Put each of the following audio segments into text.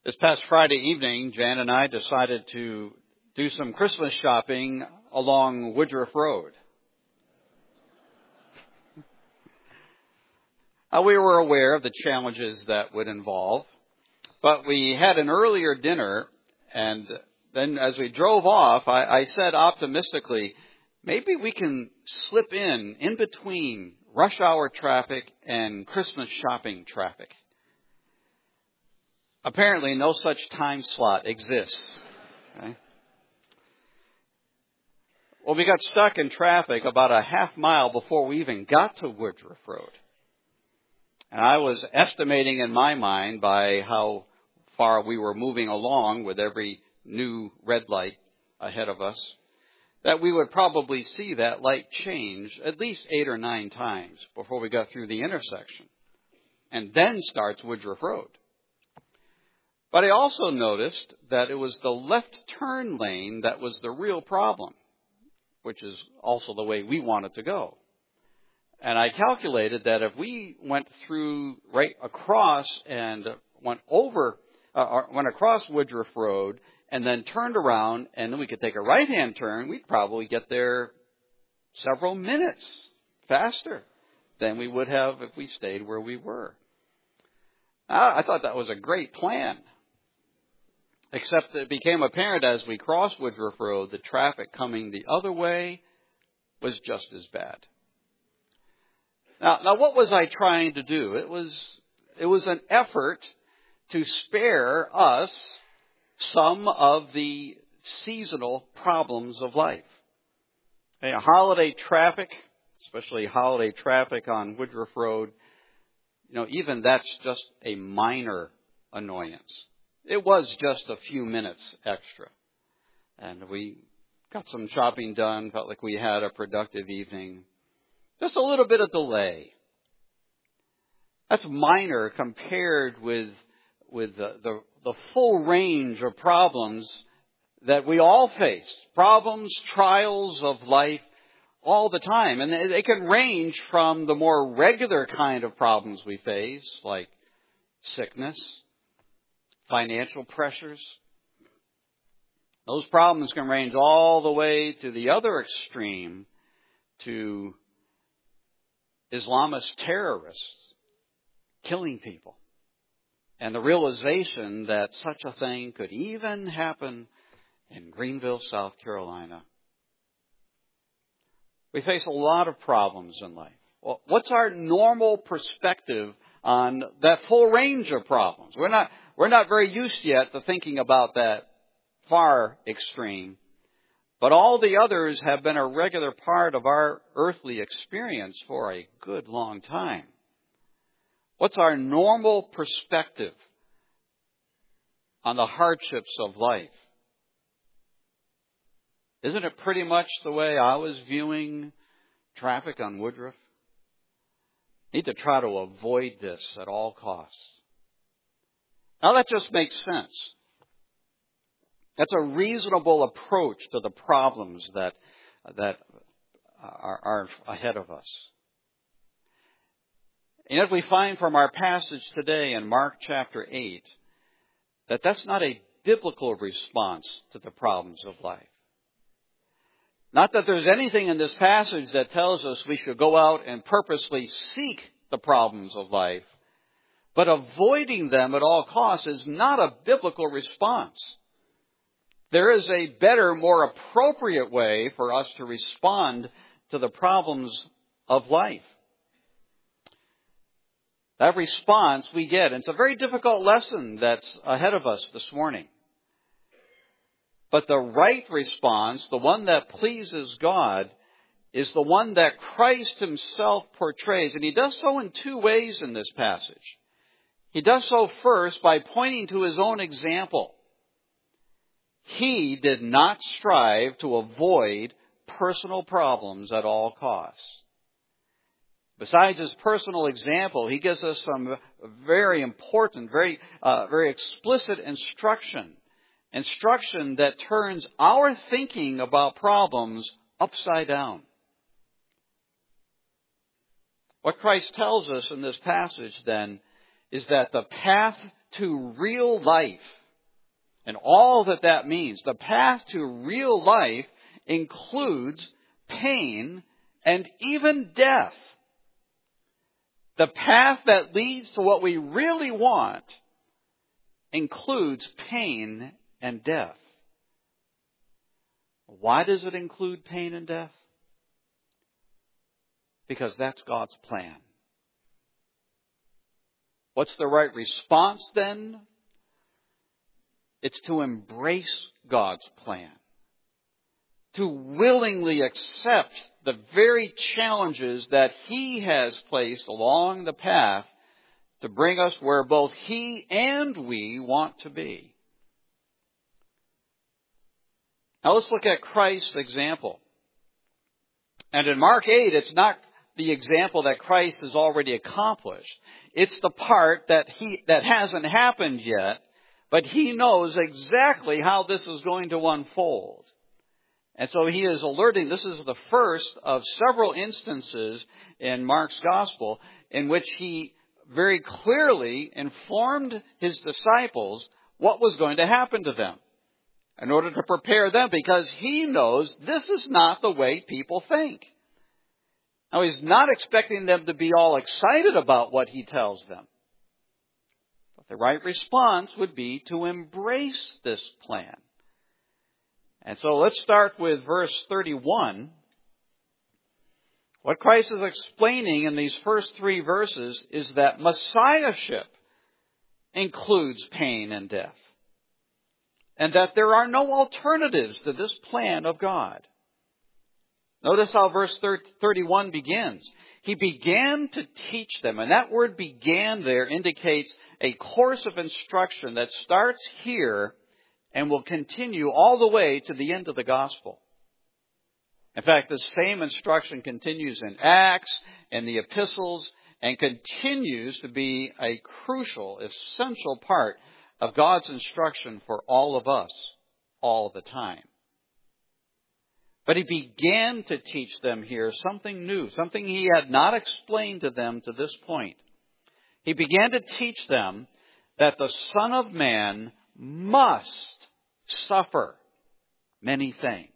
This past Friday evening, Jan and I decided to do some Christmas shopping along Woodruff Road. We were aware of the challenges that would involve, but we had an earlier dinner, and then as we drove off, I said optimistically, maybe we can slip in between rush hour traffic and Christmas shopping traffic. Apparently, no such time slot exists. Okay? Well, we got stuck in traffic about a half mile before we even got to Woodruff Road. And I was estimating in my mind by how far we were moving along with every new red light ahead of us, that we would probably see that light change at least 8 or 9 times before we got through the intersection. And then starts Woodruff Road. But I also noticed that it was the left turn lane that was the real problem, which is also the way we wanted to go. And I calculated that if we went through right across and went across Woodruff Road and then turned around and then we could take a right-hand turn, we'd probably get there several minutes faster than we would have if we stayed where we were. I thought that was a great plan. Except it became apparent as we crossed Woodruff Road, the traffic coming the other way was just as bad. Now what was I trying to do? It was an effort to spare us some of the seasonal problems of life. Holiday traffic, especially holiday traffic on Woodruff Road, even that's just a minor annoyance. It was just a few minutes extra. And we got some shopping done, felt like we had a productive evening. Just a little bit of delay. That's minor compared with the full range of problems that we all face. Problems, trials of life all the time. And they can range from the more regular kind of problems we face, like sickness, financial pressures. Those problems can range all the way to the other extreme, to Islamist terrorists killing people. And the realization that such a thing could even happen in Greenville, South Carolina. We face a lot of problems in life. Well, what's our normal perspective on that full range of problems? We're not very used yet to thinking about that far extreme. But all the others have been a regular part of our earthly experience for a good long time. What's our normal perspective on the hardships of life? Isn't it pretty much the way I was viewing traffic on Woodruff? Need to try to avoid this at all costs. Now that just makes sense. That's a reasonable approach to the problems that are ahead of us. And yet we find from our passage today in Mark chapter 8 that that's not a biblical response to the problems of life. Not that there's anything in this passage that tells us we should go out and purposely seek the problems of life, but avoiding them at all costs is not a biblical response. There is a better, more appropriate way for us to respond to the problems of life. That response we get, and it's a very difficult lesson that's ahead of us this morning. But the right response, the one that pleases God, is the one that Christ himself portrays. And he does so in 2 ways in this passage. He does so first by pointing to his own example. He did not strive to avoid personal problems at all costs. Besides his personal example, he gives us some very important, very explicit instruction that turns our thinking about problems upside down. What Christ tells us in this passage, then, is that the path to real life and all that that means, the path to real life includes pain and even death. The path that leads to what we really want includes pain and death. Why does it include pain and death? Because that's God's plan. What's the right response then? It's to embrace God's plan. To willingly accept the very challenges that He has placed along the path to bring us where both He and we want to be. Now let's look at Christ's example. And in Mark 8, it's not the example that Christ has already accomplished. It's the part that hasn't happened yet, but He knows exactly how this is going to unfold. And so He is alerting. This is the first of several instances in Mark's gospel in which He very clearly informed His disciples what was going to happen to them in order to prepare them, because He knows this is not the way people think. Now, He's not expecting them to be all excited about what He tells them. But the right response would be to embrace this plan. And so let's start with verse 31. What Christ is explaining in these first 3 verses is that Messiahship includes pain and death, and that there are no alternatives to this plan of God. Notice how verse 31 begins. He began to teach them, and that word began there indicates a course of instruction that starts here and will continue all the way to the end of the gospel. In fact, the same instruction continues in Acts and the epistles and continues to be a crucial, essential part of God's instruction for all of us all the time. But He began to teach them here something new, something He had not explained to them to this point. He began to teach them that the Son of Man must suffer many things.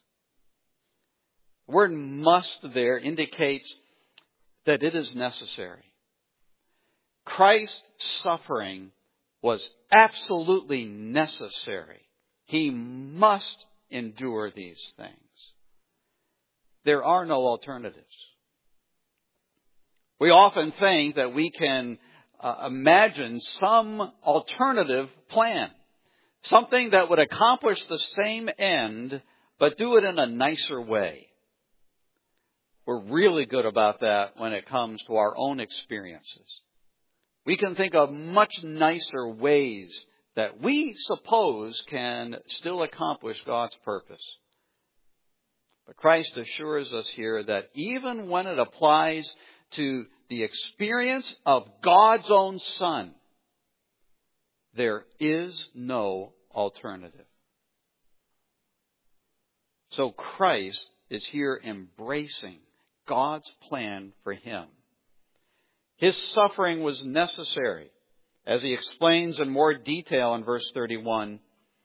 The word must there indicates that it is necessary. Christ's suffering was absolutely necessary. He must endure these things. There are no alternatives. We often think that we can imagine some alternative plan. Something that would accomplish the same end, but do it in a nicer way. We're really good about that when it comes to our own experiences. We can think of much nicer ways that we suppose can still accomplish God's purpose. But Christ assures us here that even when it applies to the experience of God's own Son, there is no alternative. So Christ is here embracing God's plan for Him. His suffering was necessary, as He explains in more detail in verse 31.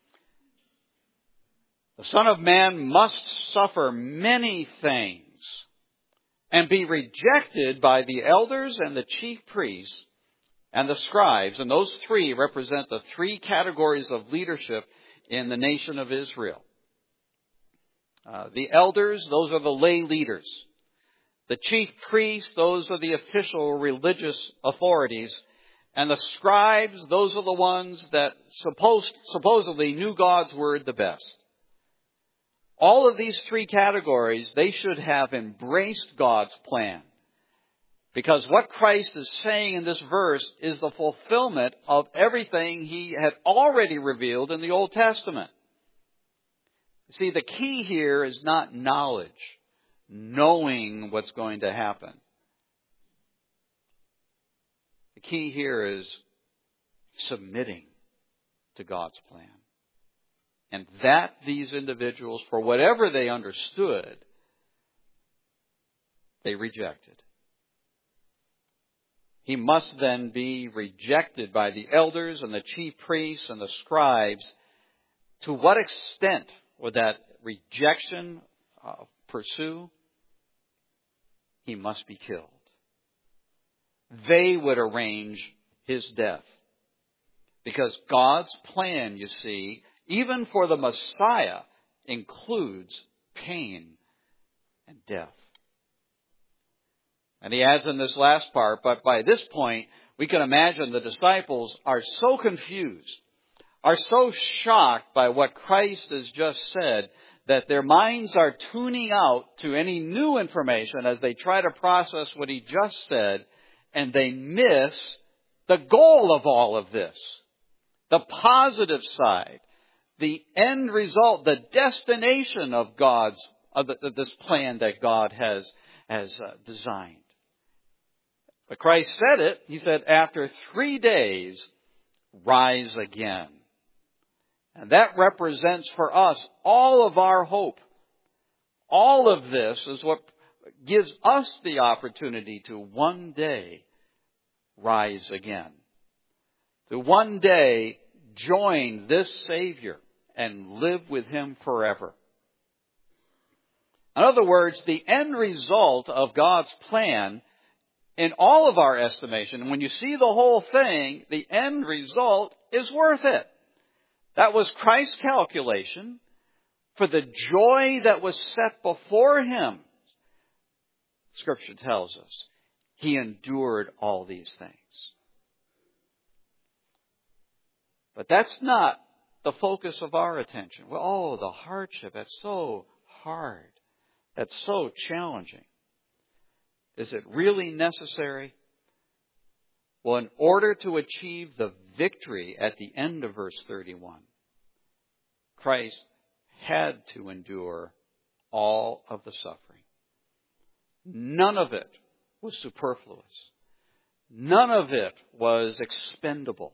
The Son of Man must suffer many things and be rejected by the elders and the chief priests and the scribes. And those 3 represent the 3 categories of leadership in the nation of Israel. The elders, those are the lay leaders. The chief priests, those are the official religious authorities. And the scribes, those are the ones that supposedly knew God's word the best. All of these 3 categories, they should have embraced God's plan. Because what Christ is saying in this verse is the fulfillment of everything He had already revealed in the Old Testament. See, the key here is not knowledge, knowing what's going to happen. The key here is submitting to God's plan. And that these individuals, for whatever they understood, they rejected. He must then be rejected by the elders and the chief priests and the scribes. To what extent would that rejection pursue? He must be killed. They would arrange his death. Because God's plan, you see, even for the Messiah, includes pain and death. And he adds in this last part, but by this point, we can imagine the disciples are so confused, are so shocked by what Christ has just said, that their minds are tuning out to any new information as they try to process what he just said, and they miss the goal of all of this, the positive side, the end result, the destination of this plan that God has designed. But Christ said it. He said, after 3 days, rise again. And that represents for us all of our hope. All of this is what gives us the opportunity to one day rise again. To one day join this Savior and live with Him forever. In other words, the end result of God's plan, in all of our estimation, when you see the whole thing, the end result is worth it. That was Christ's calculation for the joy that was set before Him. Scripture tells us He endured all these things. But that's not the focus of our attention. Well, the hardship, that's so hard. That's so challenging. Is it really necessary? Well, in order to achieve the victory at the end of verse 31, Christ had to endure all of the suffering. None of it was superfluous. None of it was expendable.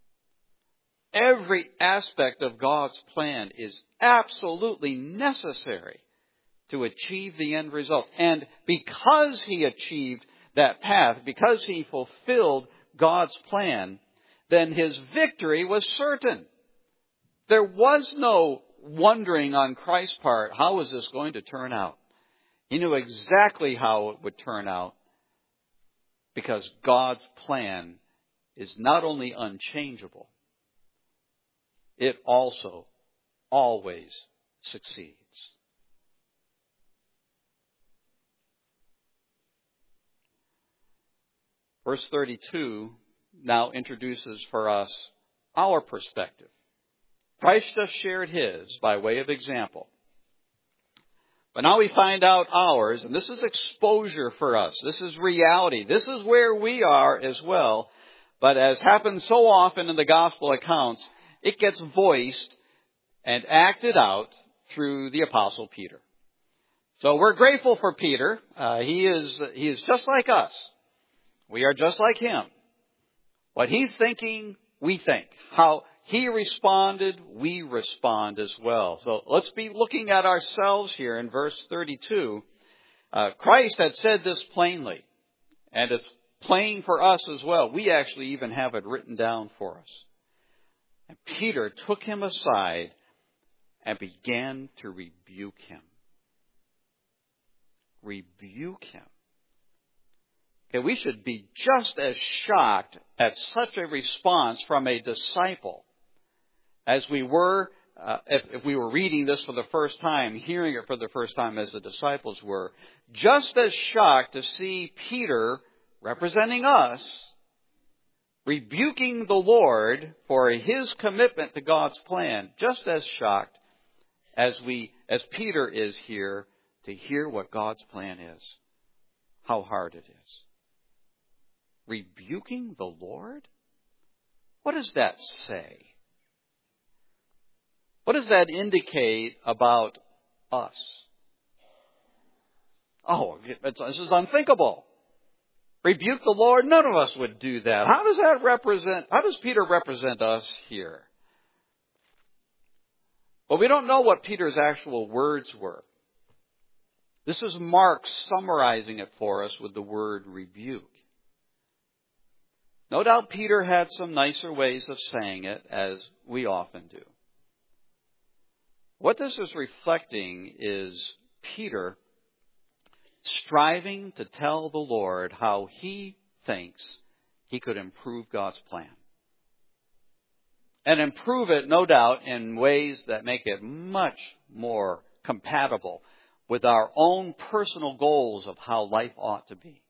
Every aspect of God's plan is absolutely necessary to achieve the end result. And because He achieved that path, because He fulfilled God's plan, then His victory was certain. There was no wondering on Christ's part, how is this going to turn out? He knew exactly how it would turn out, because God's plan is not only unchangeable, it also always succeeds. Verse 32 now introduces for us our perspective. Christ just shared His by way of example. But now we find out ours, and this is exposure for us. This is reality. This is where we are as well. But as happens so often in the gospel accounts, it gets voiced and acted out through the Apostle Peter. So we're grateful for Peter. He is just like us. We are just like him. What he's thinking, we think. How he responded, we respond as well. So let's be looking at ourselves here in verse 32. Christ had said this plainly, and it's plain for us as well. We actually even have it written down for us. And Peter took him aside and began to rebuke him. Rebuke him. Okay, we should be just as shocked at such a response from a disciple as we were if we were reading this for the first time, hearing it for the first time as the disciples were. Just as shocked to see Peter, representing us, rebuking the Lord for His commitment to God's plan. Just as shocked as Peter is here to hear what God's plan is. How hard it is. Rebuking the Lord? What does that say? What does that indicate about us? Oh, this is unthinkable. Rebuke the Lord? None of us would do that. How does Peter represent us here? Well, we don't know what Peter's actual words were. This is Mark summarizing it for us with the word rebuke. No doubt Peter had some nicer ways of saying it, as we often do. What this is reflecting is Peter striving to tell the Lord how he thinks he could improve God's plan. And improve it, no doubt, in ways that make it much more compatible with our own personal goals of how life ought to be.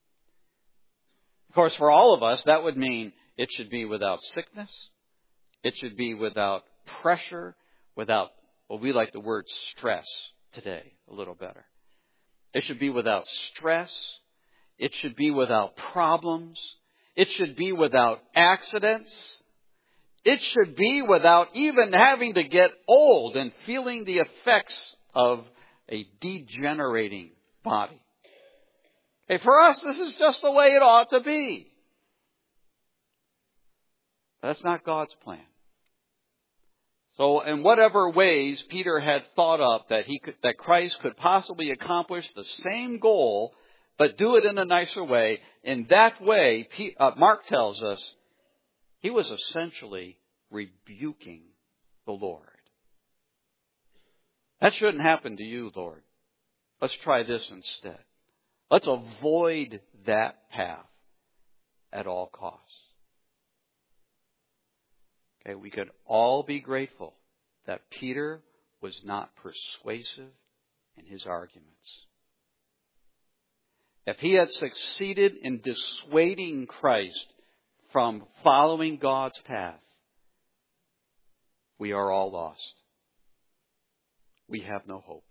Of course, for all of us, that would mean it should be without sickness. It should be without pressure, without, well, we like the word stress today a little better. It should be without stress. It should be without problems. It should be without accidents. It should be without even having to get old and feeling the effects of a degenerating body. Hey, for us, this is just the way it ought to be. That's not God's plan. So in whatever ways Peter had thought up that Christ could possibly accomplish the same goal, but do it in a nicer way, in that way, Mark tells us, he was essentially rebuking the Lord. That shouldn't happen to you, Lord. Let's try this instead. Let's avoid that path at all costs. Okay, we could all be grateful that Peter was not persuasive in his arguments. If he had succeeded in dissuading Christ from following God's path, we are all lost. We have no hope.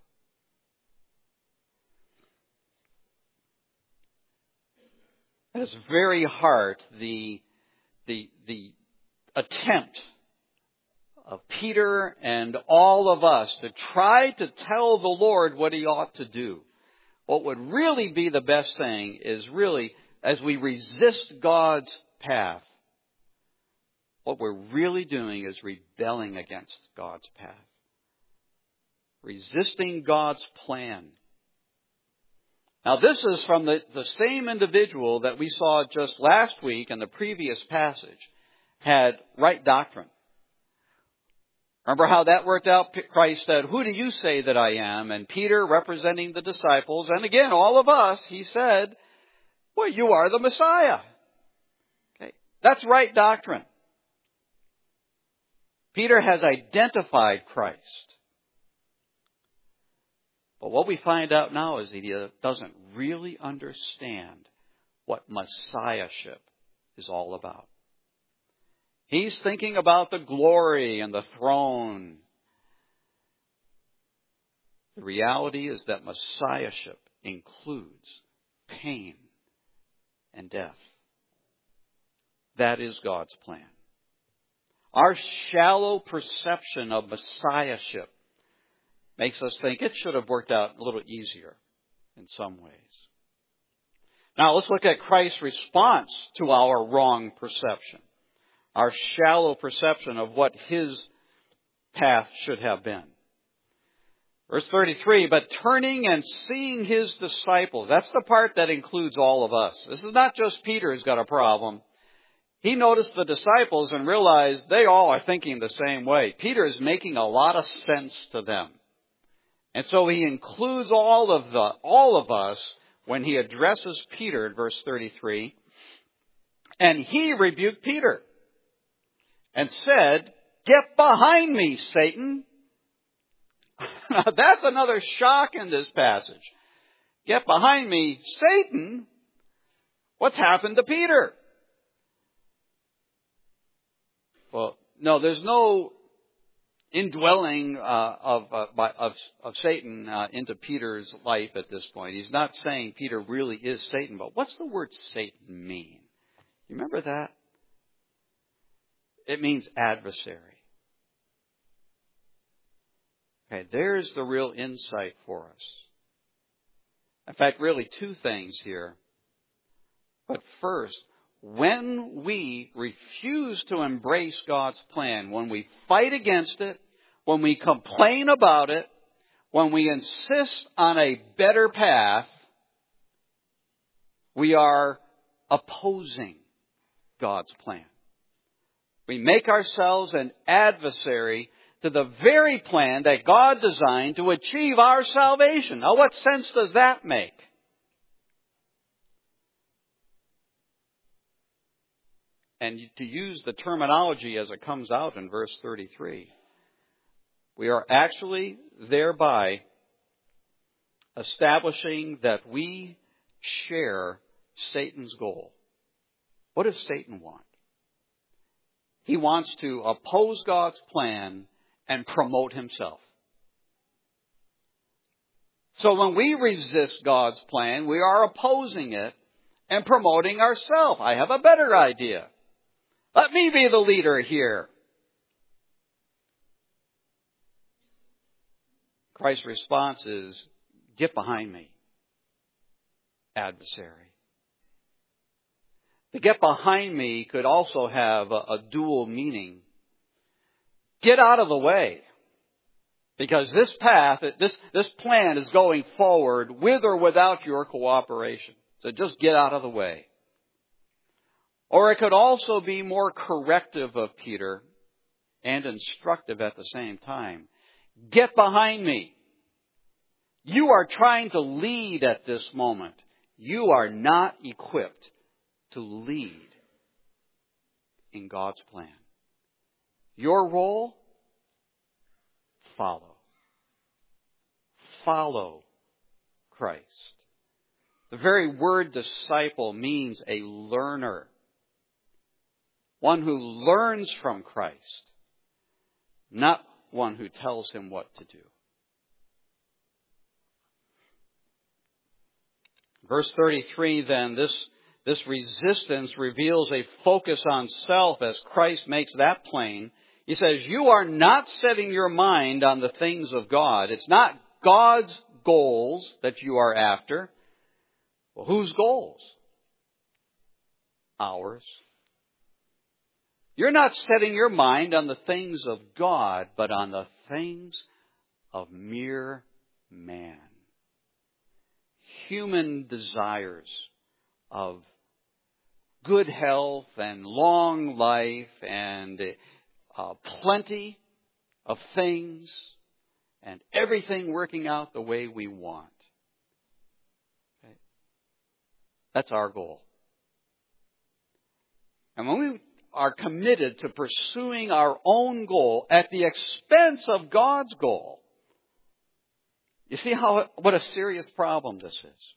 At its very heart, the attempt of Peter and all of us to try to tell the Lord what he ought to do. What would really be the best thing is really, as we resist God's path, what we're really doing is rebelling against God's path. Resisting God's plan. Now this is from the same individual that we saw just last week in the previous passage, had right doctrine. Remember how that worked out? Christ said, "Who do you say that I am?" And Peter, representing the disciples, and again, all of us, he said, "Well, you are the Messiah." Okay. That's right doctrine. Peter has identified Christ. But what we find out now is that he doesn't really understand what Messiahship is all about. He's thinking about the glory and the throne. The reality is that Messiahship includes pain and death. That is God's plan. Our shallow perception of Messiahship makes us think it should have worked out a little easier in some ways. Now let's look at Christ's response to our wrong perception. Our shallow perception of what his path should have been. Verse 33, but turning and seeing his disciples. That's the part that includes all of us. This is not just Peter who's got a problem. He noticed the disciples and realized they all are thinking the same way. Peter is making a lot of sense to them. And so he includes all of us when he addresses Peter in verse 33. And he rebuked Peter and said, "Get behind me, Satan." Now that's another shock in this passage. Get behind me, Satan. What's happened to Peter? Well, no, there's no indwelling of Satan into Peter's life at this point. He's not saying Peter really is Satan, but what's the word Satan mean? You remember that? It means adversary. Okay, there's the real insight for us. In fact, really two things here. But first, when we refuse to embrace God's plan, when we fight against it, when we complain about it, when we insist on a better path, we are opposing God's plan. We make ourselves an adversary to the very plan that God designed to achieve our salvation. Now, what sense does that make? And to use the terminology as it comes out in verse 33, we are actually thereby establishing that we share Satan's goal. What does Satan want? He wants to oppose God's plan and promote himself. So when we resist God's plan, we are opposing it and promoting ourselves. I have a better idea. Let me be the leader here. Christ's response is, get behind me, adversary. To get behind me could also have a dual meaning. Get out of the way. Because this path, this plan is going forward with or without your cooperation. So just get out of the way. Or it could also be more corrective of Peter and instructive at the same time. Get behind me. You are trying to lead at this moment. You are not equipped to lead in God's plan. Your role? Follow. Follow Christ. The very word disciple means a learner. One who learns from Christ, not one who tells him what to do. Verse 33, then, this resistance reveals a focus on self as Christ makes that plain. He says, you are not setting your mind on the things of God. It's not God's goals that you are after. Well, whose goals? Ours. You're not setting your mind on the things of God, but on the things of mere man. Human desires of good health and long life and plenty of things and everything working out the way we want. Okay? That's our goal. And when we are committed to pursuing our own goal at the expense of God's goal, you see what a serious problem this is.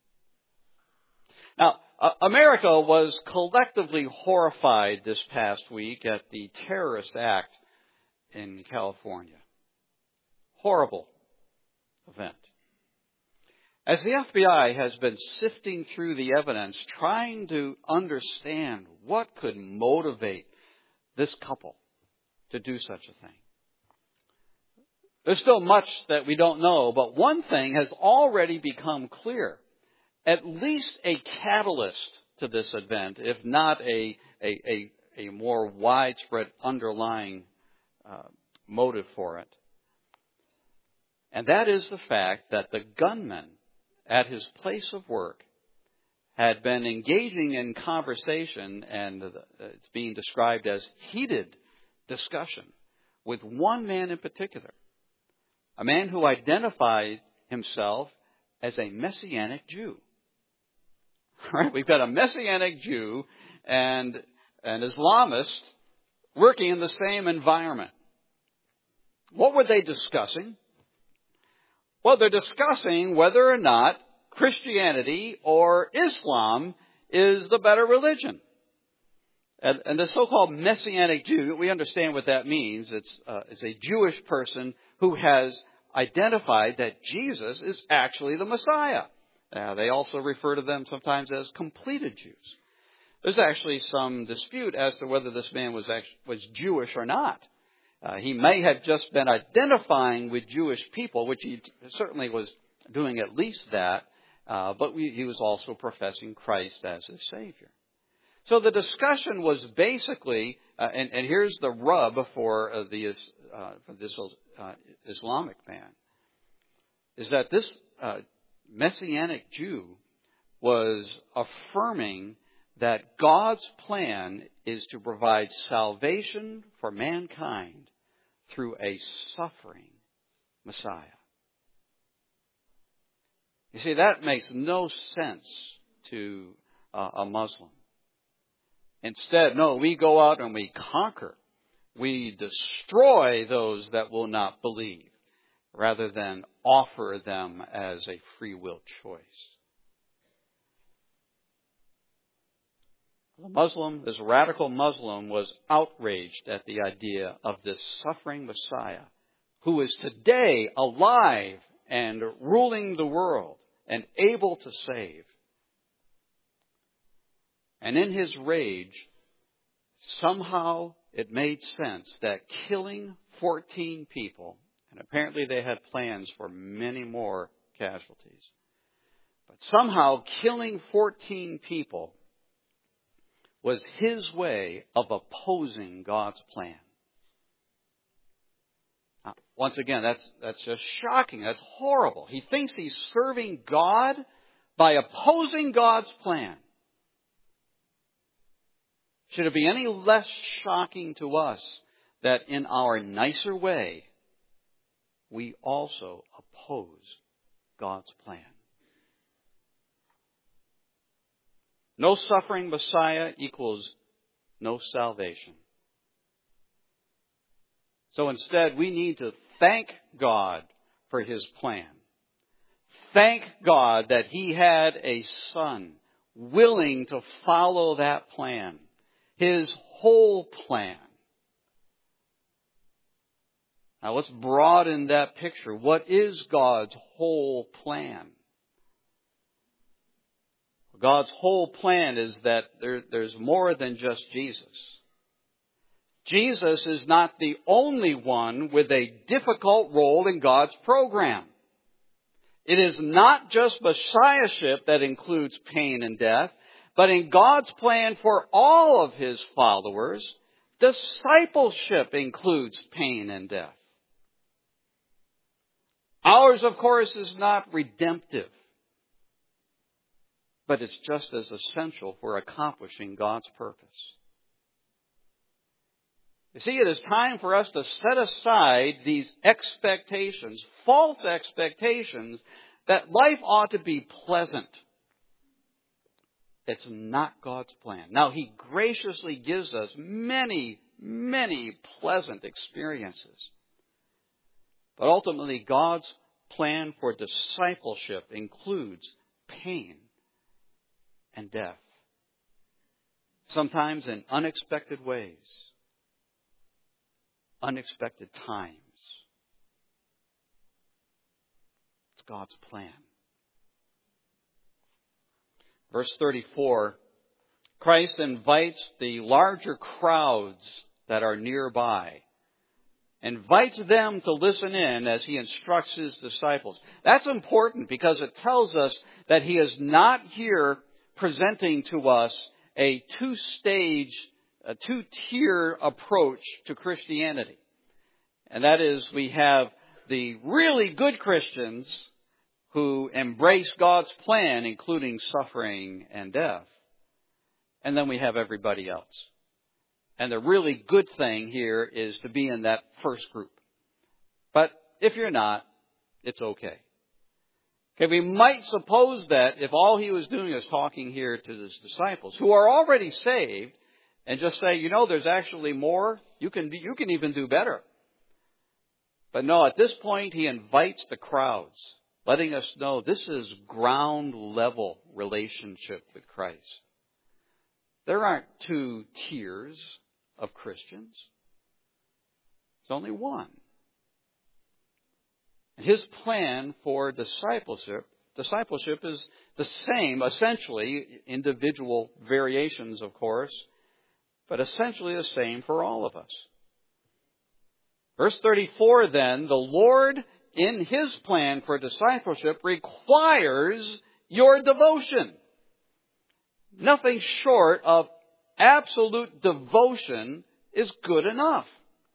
Now, America was collectively horrified this past week at the terrorist act in California. Horrible event. As the FBI has been sifting through the evidence, trying to understand what could motivate this couple to do such a thing. There's still much that we don't know, but one thing has already become clear. At least a catalyst to this event, if not a more widespread underlying motive for it. And that is the fact that the gunman at his place of work had been engaging in conversation, and it's being described as heated discussion, with one man in particular. A man who identified himself as a Messianic Jew. Right? We've got a Messianic Jew and an Islamist working in the same environment. What were they discussing? Well, they're discussing whether or not Christianity or Islam is the better religion. And the so-called Messianic Jew, we understand what that means. It's a Jewish person who has identified that Jesus is actually the Messiah. They also refer to them sometimes as completed Jews. There's actually some dispute as to whether this man was Jewish or not. He may have just been identifying with Jewish people, which he certainly was doing at least that, but he was also professing Christ as his Savior. So the discussion was basically, and here's the rub for this Islamic man, is that this Messianic Jew was affirming that God's plan is to provide salvation for mankind through a suffering Messiah. You see, that makes no sense to a Muslim. Instead, no, we go out and we conquer. We destroy those that will not believe, rather than offer them as a free will choice. The Muslim, this radical Muslim, was outraged at the idea of this suffering Messiah, who is today alive and ruling the world and able to save. And in his rage, somehow it made sense that killing 14 people, and apparently they had plans for many more casualties, but somehow killing 14 people was his way of opposing God's plan. Now, once again, that's just shocking. That's horrible. He thinks he's serving God by opposing God's plan. Should it be any less shocking to us that in our nicer way, we also oppose God's plan? No suffering Messiah equals no salvation. So instead, we need to thank God for His plan. Thank God that He had a Son willing to follow that plan. His whole plan. Now let's broaden that picture. What is God's whole plan? God's whole plan is that there's more than just Jesus. Jesus is not the only one with a difficult role in God's program. It is not just Messiahship that includes pain and death, but in God's plan for all of His followers, discipleship includes pain and death. Ours, of course, is not redemptive, but it's just as essential for accomplishing God's purpose. You see, it is time for us to set aside these expectations, false expectations, that life ought to be pleasant. It's not God's plan. Now, He graciously gives us many, many pleasant experiences. But ultimately, God's plan for discipleship includes pain and death. Sometimes in unexpected ways, unexpected times. It's God's plan. Verse 34, Christ invites the larger crowds that are nearby, invites them to listen in as He instructs His disciples. That's important because it tells us that He is not here presenting to us a two-tier approach to Christianity. And that is, we have the really good Christians who embrace God's plan, including suffering and death. And then we have everybody else. And the really good thing here is to be in that first group. But if you're not, it's okay. Okay, we might suppose that if all He was doing is talking here to His disciples, who are already saved, and just say, you know, there's actually more, you can even do better. But no, at this point, He invites the crowds, letting us know this is ground level relationship with Christ. There aren't two tiers of Christians. There's only one. His plan for discipleship is the same, essentially, individual variations, of course, but essentially the same for all of us. Verse 34, then, the Lord, in His plan for discipleship, requires your devotion. Nothing short of absolute devotion is good enough.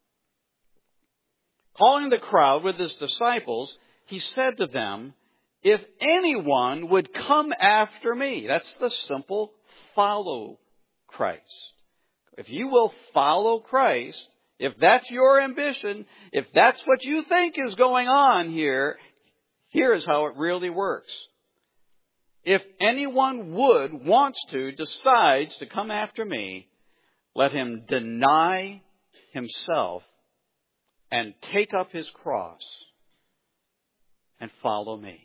Calling the crowd with His disciples, He said to them, if anyone would come after me, that's the simple follow Christ, if you will follow Christ, if that's your ambition, if that's what you think is going on here, here's how it really works. If anyone wants to, decides to come after me, let him deny himself and take up his cross and follow me.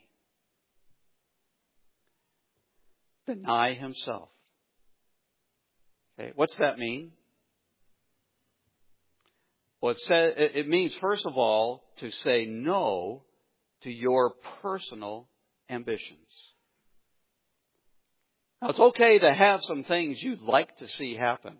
Deny himself. Okay, what's that mean? Well, it means, first of all, to say no to your personal ambitions. Now, it's okay to have some things you'd like to see happen.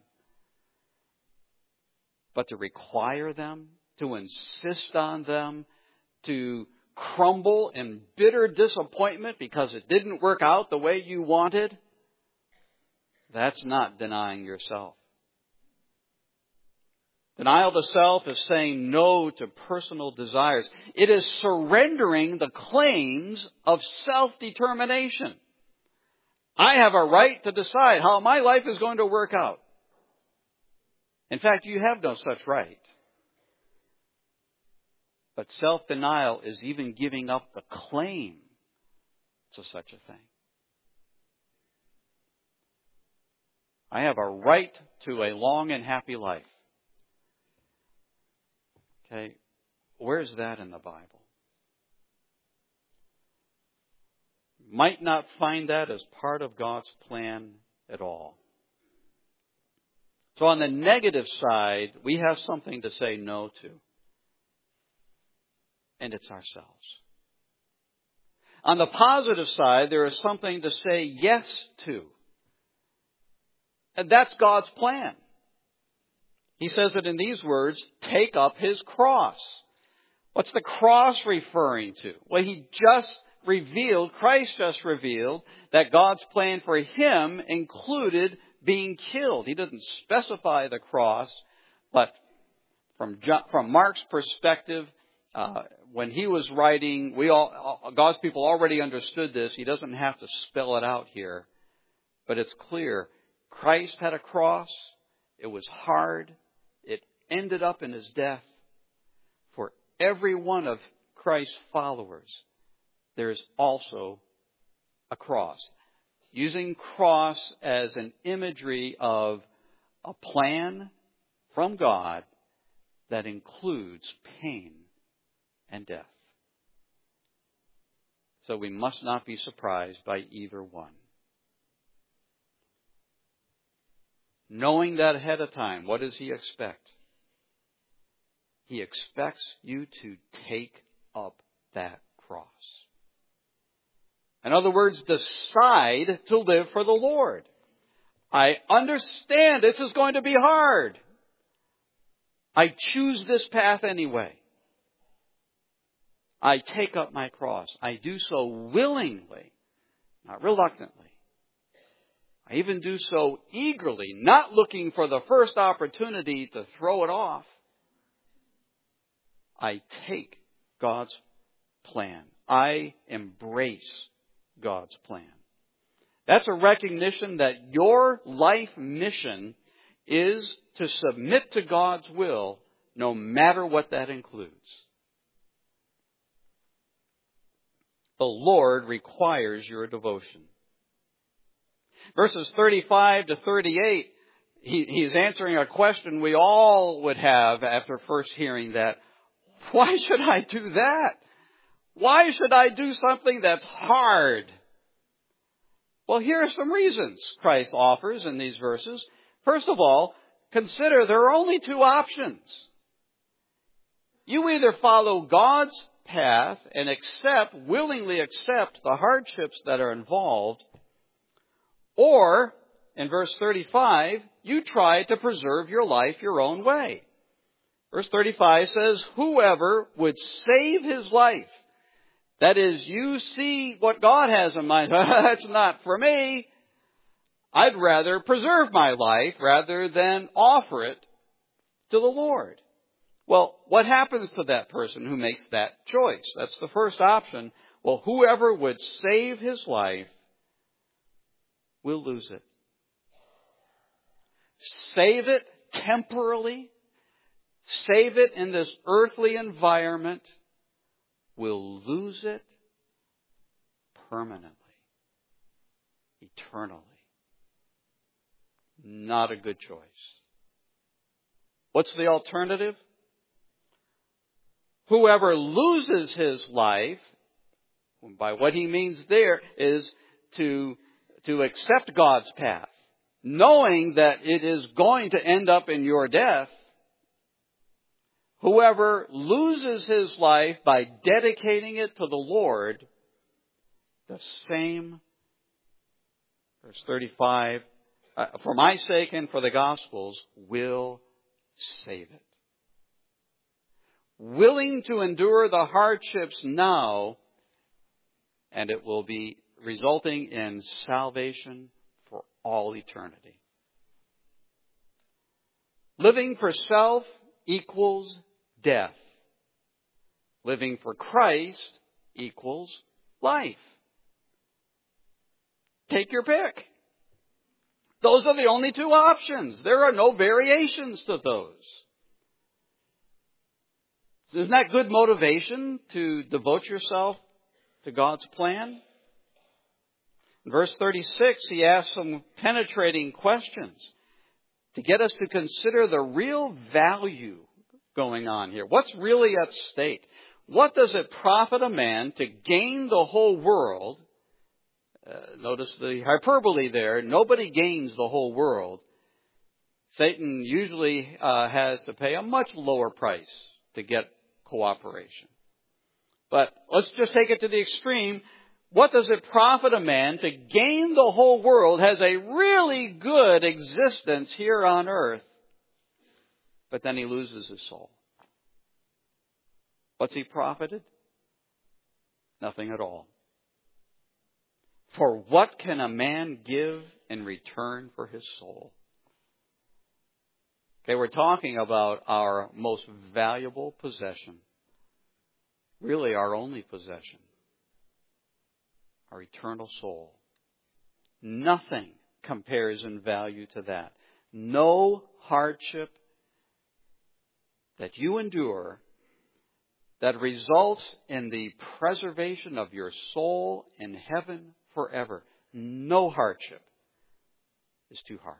But to require them, to insist on them, to crumble in bitter disappointment because it didn't work out the way you wanted, that's not denying yourself. Denial to self is saying no to personal desires. It is surrendering the claims of self-determination. I have a right to decide how my life is going to work out. In fact, you have no such right. But self-denial is even giving up the claim to such a thing. I have a right to a long and happy life. Okay, where's that in the Bible? Might not find that as part of God's plan at all. So on the negative side, we have something to say no to. And it's ourselves. On the positive side, there is something to say yes to. And that's God's plan. He says it in these words, take up his cross. What's the cross referring to? Well, Christ just revealed that God's plan for him included being killed. He didn't specify the cross, but from Mark's perspective, when he was writing, God's people already understood this. He doesn't have to spell it out here, but it's clear. Christ had a cross. It was hard. It ended up in his death. For every one of Christ's followers, there's also a cross. Using cross as an imagery of a plan from God that includes pain and death. So we must not be surprised by either one. Knowing that ahead of time, what does he expect? He expects you to take up that cross. In other words, decide to live for the Lord. I understand this is going to be hard. I choose this path anyway. I take up my cross. I do so willingly, not reluctantly. I even do so eagerly, not looking for the first opportunity to throw it off. I take God's plan. I embrace God's plan. That's a recognition that your life mission is to submit to God's will, no matter what that includes. The Lord requires your devotion. Verses 35 to 38, he's answering a question we all would have after first hearing that. Why should I do that? Why should I do something that's hard? Well, here are some reasons Christ offers in these verses. First of all, consider there are only two options. You either follow God's path and willingly accept the hardships that are involved, or, in verse 35, you try to preserve your life your own way. Verse 35 says, whoever would save his life. That is, you see what God has in mind. That's not for me. I'd rather preserve my life rather than offer it to the Lord. Well, what happens to that person who makes that choice? That's the first option. Well, whoever would save his life will lose it. save it temporarily, save it in this earthly environment, will lose it permanently, eternally. Not a good choice. What's the alternative? Whoever loses his life, by what he means there is to accept God's path, knowing that it is going to end up in your death. Whoever loses his life by dedicating it to the Lord, the same, verse 35, for my sake and for the gospel's, will save it. Willing to endure the hardships now, and it will be resulting in salvation for all eternity. Living for self equals death. Living for Christ equals life. Take your pick. Those are the only two options. There are no variations to those. Isn't that good motivation to devote yourself to God's plan? In verse 36, he asks some penetrating questions to get us to consider the real value going on here. What's really at stake? What does it profit a man to gain the whole world? Notice the hyperbole there. Nobody gains the whole world. Satan usually has to pay a much lower price to get cooperation. But let's just take it to the extreme. What does it profit a man to gain the whole world, has a really good existence here on earth, but then he loses his soul? What's he profited? Nothing at all. For what can a man give in return for his soul? Okay, we're talking about our most valuable possession. Really our only possession. Our eternal soul. Nothing compares in value to that. No hardship that you endure that results in the preservation of your soul in heaven forever. No hardship is too hard.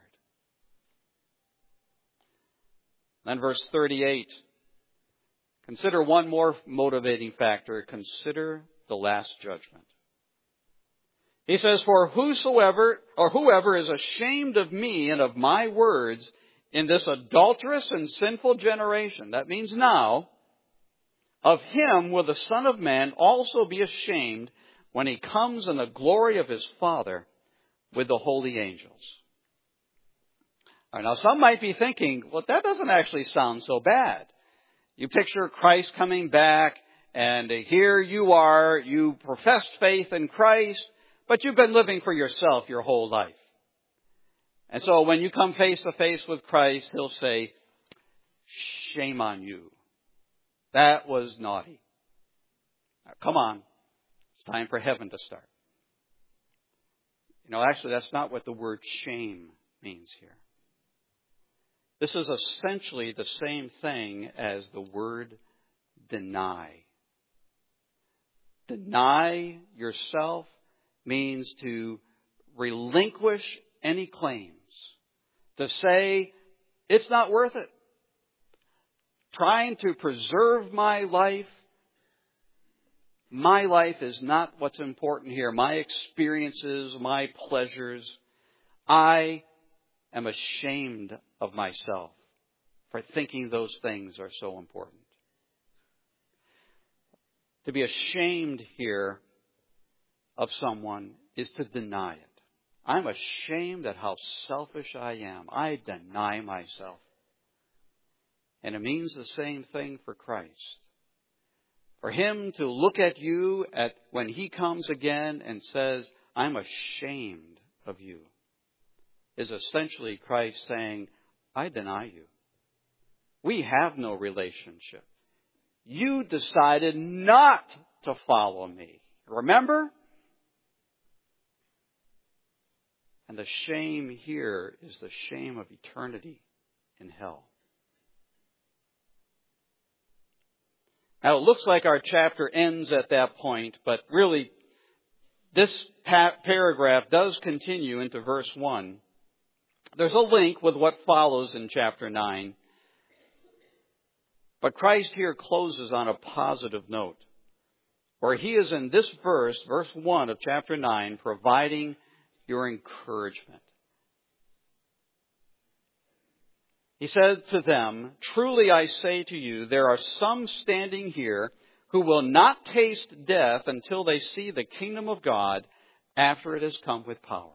Then verse 38. Consider one more motivating factor. Consider the last judgment. He says, for whoever is ashamed of me and of my words in this adulterous and sinful generation, that means now, of him will the Son of Man also be ashamed when he comes in the glory of his Father with the holy angels. Now, some might be thinking, well, that doesn't actually sound so bad. You picture Christ coming back, and here you are, you professed faith in Christ, but you've been living for yourself your whole life. And so when you come face to face with Christ, he'll say, shame on you. That was naughty. Now, come on. It's time for heaven to start. Actually, that's not what the word shame means here. This is essentially the same thing as the word deny. Deny yourself means to relinquish any claims. To say, it's not worth it. Trying to preserve my life is not what's important here. My experiences, my pleasures. I am ashamed of myself for thinking those things are so important. To be ashamed here of someone is to deny it. I'm ashamed at how selfish I am. I deny myself. And it means the same thing for Christ. For him to look at you when he comes again and says, I'm ashamed of you, is essentially Christ saying, I deny you. We have no relationship. You decided not to follow me. Remember? And the shame here is the shame of eternity in hell. Now, it looks like our chapter ends at that point, but really, this paragraph does continue into verse 1. There's a link with what follows in chapter 9. But Christ here closes on a positive note, where He is in this verse 1 of chapter 9, providing your encouragement. He said to them, "Truly I say to you, there are some standing here who will not taste death until they see the kingdom of God after it has come with power."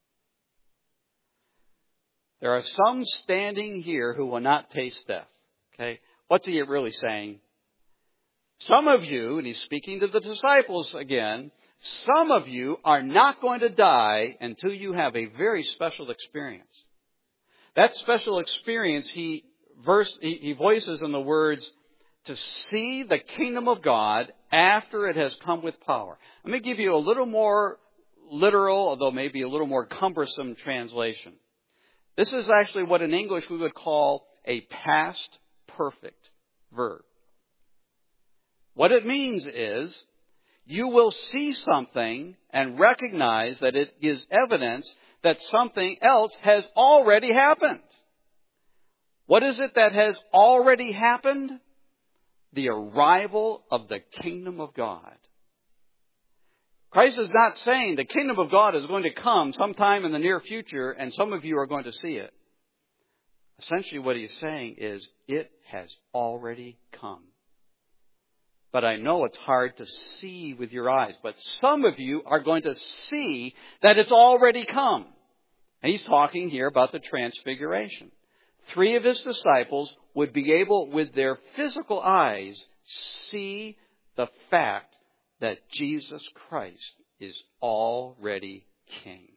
There are some standing here who will not taste death. Okay? What's He really saying? Some of you, and He's speaking to the disciples again, some of you are not going to die until you have a very special experience. That special experience He voices in the words, to see the kingdom of God after it has come with power. Let me give you a little more literal, although maybe a little more cumbersome translation. This is actually what in English we would call a past perfect verb. What it means is, you will see something and recognize that it is evidence that something else has already happened. What is it that has already happened? The arrival of the kingdom of God. Christ is not saying the kingdom of God is going to come sometime in the near future and some of you are going to see it. Essentially what He's saying is, it has already come. But I know it's hard to see with your eyes. But some of you are going to see that it's already come. And He's talking here about the transfiguration. 3 of His disciples would be able, with their physical eyes, see the fact that Jesus Christ is already King.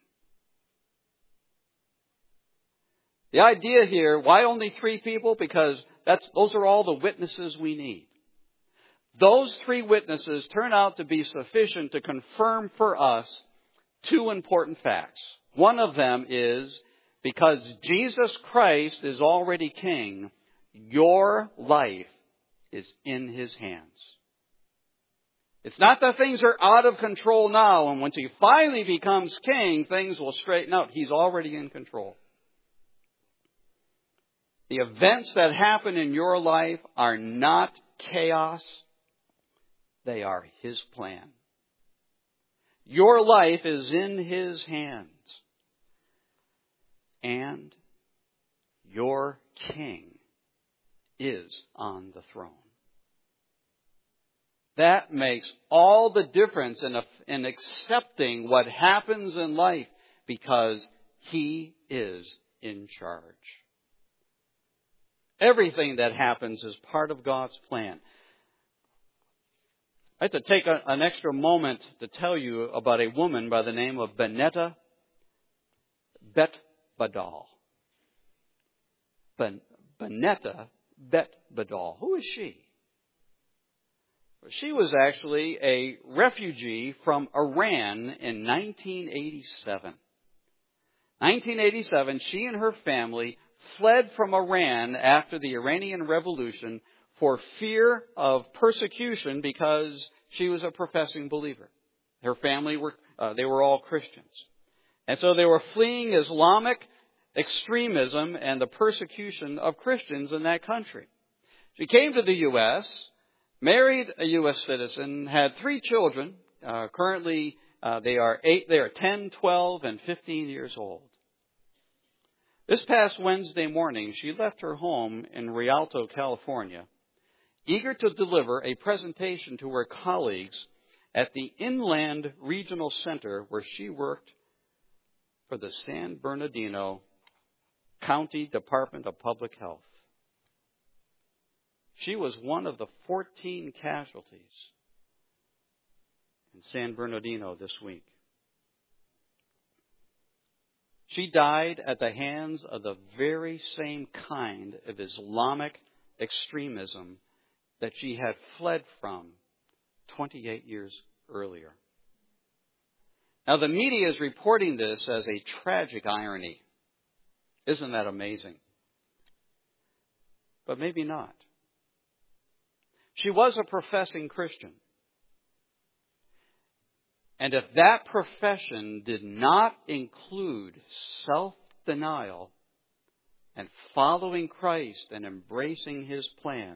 The idea here, why only 3 people? Because those are all the witnesses we need. Those 3 witnesses turn out to be sufficient to confirm for us 2 important facts. One of them is, because Jesus Christ is already King, your life is in His hands. It's not that things are out of control now, and once He finally becomes King, things will straighten out. He's already in control. The events that happen in your life are not chaos. They are His plan. Your life is in His hands. And your King is on the throne. That makes all the difference in accepting what happens in life, because He is in charge. Everything that happens is part of God's plan. I have to take an extra moment to tell you about a woman by the name of Benetta Bet-Badal. Benetta Bet-Badal. Who is she? She was actually a refugee from Iran in 1987. 1987, she and her family fled from Iran after the Iranian Revolution for fear of persecution because she was a professing believer. Her family they were all Christians. And so they were fleeing Islamic extremism and the persecution of Christians in that country. She came to the U.S., married a U.S. citizen, had 3 children. Currently, they are 10, 12, and 15 years old. This past Wednesday morning, she left her home in Rialto, California, eager to deliver a presentation to her colleagues at the Inland Regional Center where she worked for the San Bernardino County Department of Public Health. She was one of the 14 casualties in San Bernardino this week. She died at the hands of the very same kind of Islamic extremism that she had fled from 28 years earlier. Now, the media is reporting this as a tragic irony. Isn't that amazing? But maybe not. She was a professing Christian. And if that profession did not include self-denial and following Christ and embracing His plan,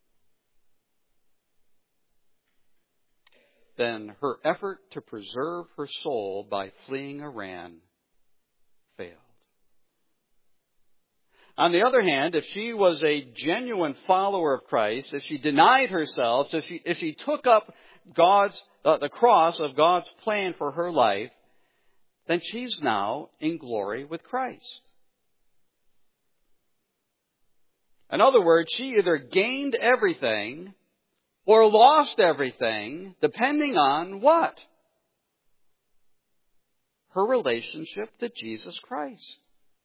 then her effort to preserve her soul by fleeing Iran failed. On the other hand, if she was a genuine follower of Christ, if she denied herself, if she took up the cross of God's plan for her life, then she's now in glory with Christ. In other words, she either gained everything or lost everything, depending on what? Her relationship to Jesus Christ.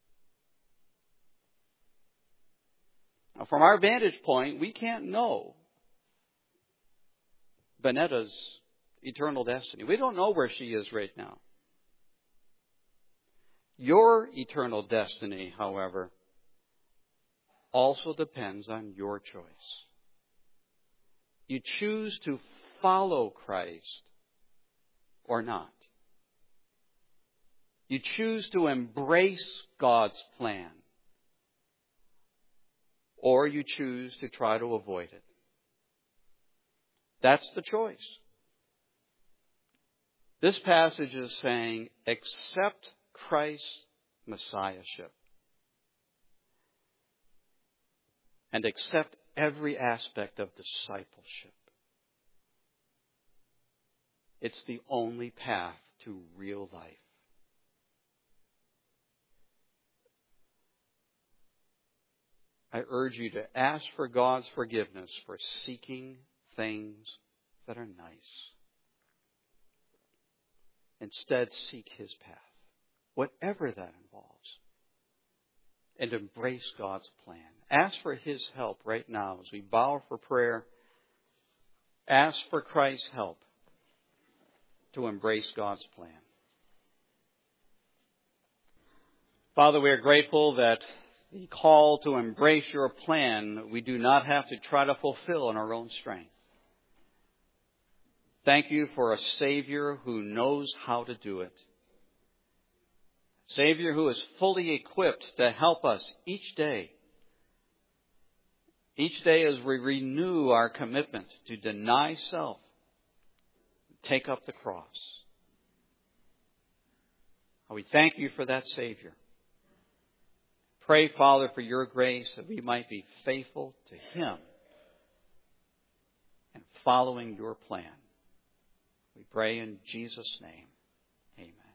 Now, from our vantage point, we can't know Bonetta's eternal destiny. We don't know where she is right now. Your eternal destiny, however, also depends on your choice. You choose to follow Christ or not. You choose to embrace God's plan, or you choose to try to avoid it. That's the choice. This passage is saying, accept Christ's Messiahship and accept every aspect of discipleship. It's the only path to real life. I urge you to ask for God's forgiveness for seeking things that are nice. Instead, seek His path, whatever that involves, and embrace God's plan. Ask for His help right now as we bow for prayer. Ask for Christ's help to embrace God's plan. Father, we are grateful that the call to embrace your plan we do not have to try to fulfill in our own strength. Thank you for a Savior who knows how to do it. Savior who is fully equipped to help us each day. Each day as we renew our commitment to deny self, take up the cross. We thank you for that Savior. Pray, Father, for your grace that we might be faithful to Him and following your plan. We pray in Jesus' name. Amen.